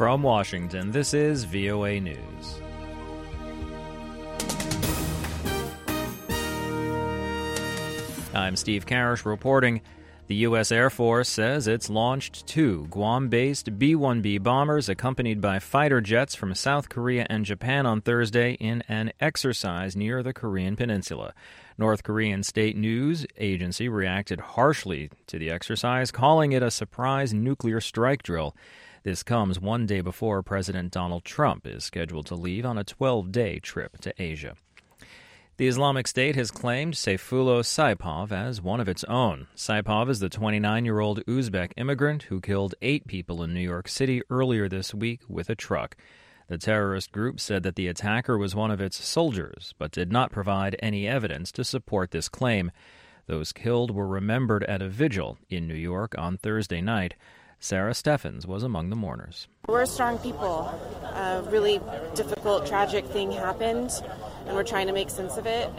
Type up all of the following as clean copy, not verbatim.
From Washington, this is VOA News. I'm Steve Karish reporting. The U.S. Air Force says it's launched 2 Guam-based B-1B bombers accompanied by fighter jets from South Korea and Japan on Thursday in an exercise near the Korean peninsula. North Korean state news agency reacted harshly to the exercise, calling it a surprise nuclear strike drill. This comes one day before President Donald Trump is scheduled to leave on a 12-day trip to Asia. The Islamic State has claimed Sayfullo Saipov as one of its own. Saipov is the 29-year-old Uzbek immigrant who killed 8 people in New York City earlier this week with a truck. The terrorist group said that the attacker was one of its soldiers, but did not provide any evidence to support this claim. Those killed were remembered at a vigil in New York on Thursday night. Sarah Steffens was among the mourners. We're strong people. A really difficult, tragic thing happened, and we're trying to make sense of it.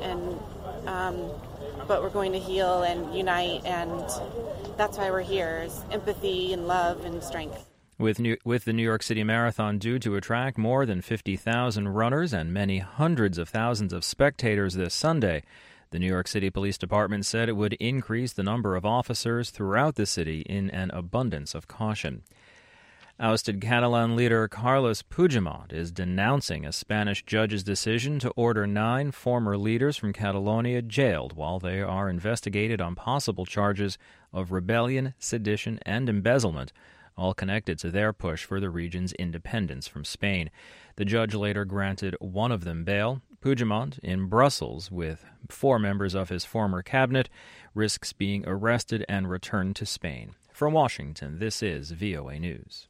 But we're going to heal and unite, and that's why we're here: is empathy and love and strength. With the New York City Marathon due to attract more than 50,000 runners and many hundreds of thousands of spectators this Sunday, the New York City Police Department said it would increase the number of officers throughout the city in an abundance of caution. Ousted Catalan leader Carles Puigdemont is denouncing a Spanish judge's decision to order 9 former leaders from Catalonia jailed while they are investigated on possible charges of rebellion, sedition, and embezzlement, all connected to their push for the region's independence from Spain. The judge later granted one of them bail. Puigdemont, in Brussels with 4 members of his former cabinet, risks being arrested and returned to Spain. From Washington, this is VOA News.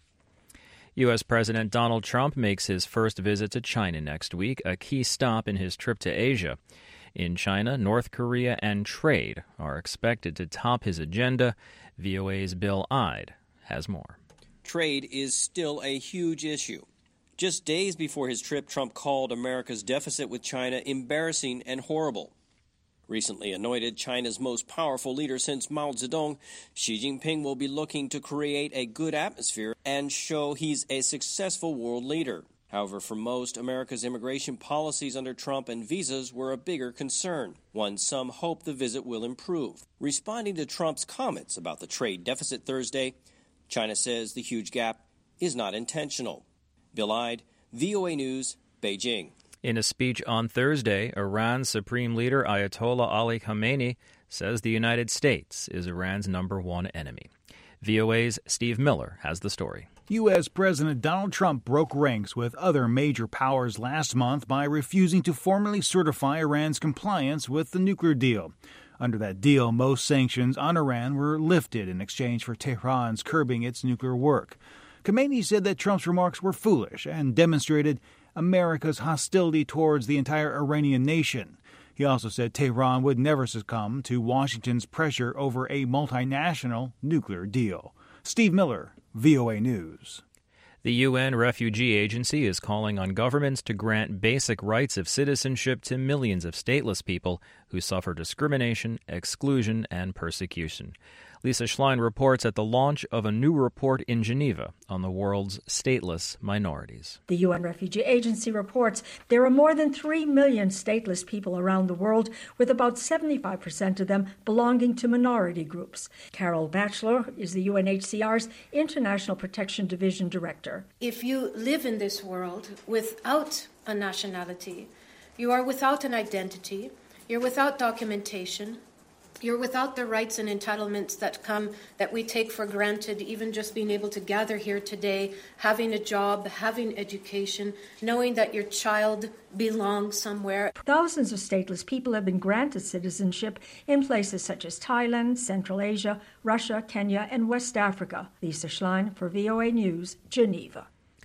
U.S. President Donald Trump makes his first visit to China next week, a key stop in his trip to Asia. In China, North Korea, and trade are expected to top his agenda. VOA's Bill Ide has more. Trade is still a huge issue. Just days before his trip, Trump called America's deficit with China embarrassing and horrible. Recently anointed China's most powerful leader since Mao Zedong, Xi Jinping will be looking to create a good atmosphere and show he's a successful world leader. However, for most, America's immigration policies under Trump and visas were a bigger concern, one some hope the visit will improve. Responding to Trump's comments about the trade deficit Thursday, China says the huge gap is not intentional. Bill Ide, VOA News, Beijing. In a speech on Thursday, Iran's Supreme Leader Ayatollah Ali Khamenei says the United States is Iran's number 1 enemy. VOA's Steve Miller has the story. U.S. President Donald Trump broke ranks with other major powers last month by refusing to formally certify Iran's compliance with the nuclear deal. Under that deal, most sanctions on Iran were lifted in exchange for Tehran's curbing its nuclear work. Khamenei said that Trump's remarks were foolish and demonstrated America's hostility towards the entire Iranian nation. He also said Tehran would never succumb to Washington's pressure over a multinational nuclear deal. Steve Miller, VOA News. The UN Refugee Agency is calling on governments to grant basic rights of citizenship to millions of stateless people who suffer discrimination, exclusion, and persecution. Lisa Schlein reports at the launch of a new report in Geneva on the world's stateless minorities. The UN Refugee Agency reports there are more than 3 million stateless people around the world, with about 75% of them belonging to minority groups. Carol Batchelor is the UNHCR's International Protection Division Director. If you live in this world without a nationality, you are without an identity, you're without documentation, you're without the rights and entitlements that we take for granted, even just being able to gather here today, having a job, having education, knowing that your child belongs somewhere. Thousands of stateless people have been granted citizenship in places such as Thailand, Central Asia, Russia, Kenya, and West Africa. Lisa Schlein for VOA News, Geneva.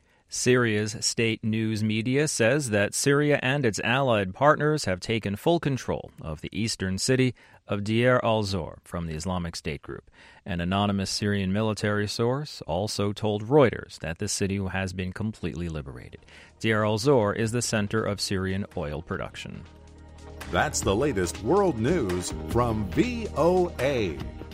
Syria's state news media says that Syria and its allied partners have taken full control of the eastern city of Deir al-Zor from the Islamic State group. An anonymous Syrian military source also told Reuters that the city has been completely liberated. Deir al-Zor is the center of Syrian oil production. That's the latest world news from VOA.